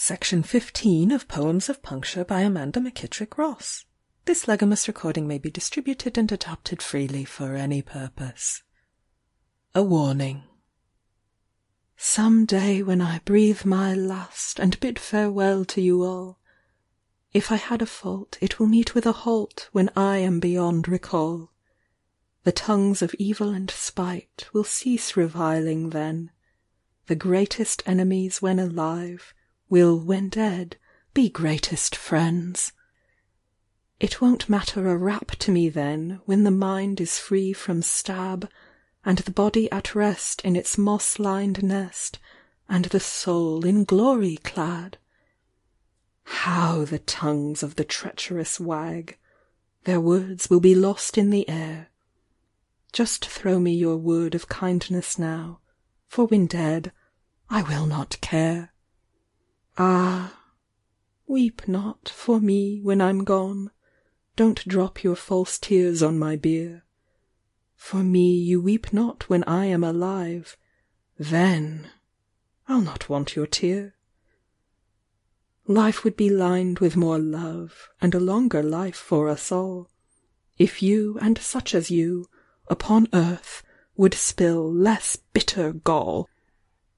Section 15 of Poems of Puncture by Amanda McKittrick Ross. This Legamus recording may be distributed and adapted freely for any purpose. A warning. Some day when I breathe my last and bid farewell to you all, if I had a fault it will meet with a halt when I am beyond recall. The tongues of evil and spite will cease reviling then. The greatest enemies when alive will, when dead, be greatest friends. It won't matter a rap to me then, when the mind is free from stab, and the body at rest in its moss-lined nest, and the soul in glory clad. How the tongues of the treacherous wag! Their words will be lost in the air. Just throw me your word of kindness now, for when dead, I will not care. Ah, weep not for me when I'm gone, don't drop your false tears on my bier. For me you weep not when I am alive, then I'll not want your tear. Life would be lined with more love, and a longer life for us all, if you and such as you upon earth would spill less bitter gall.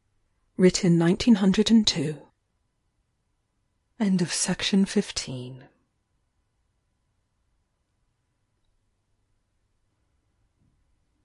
Written 1902. End of section 15.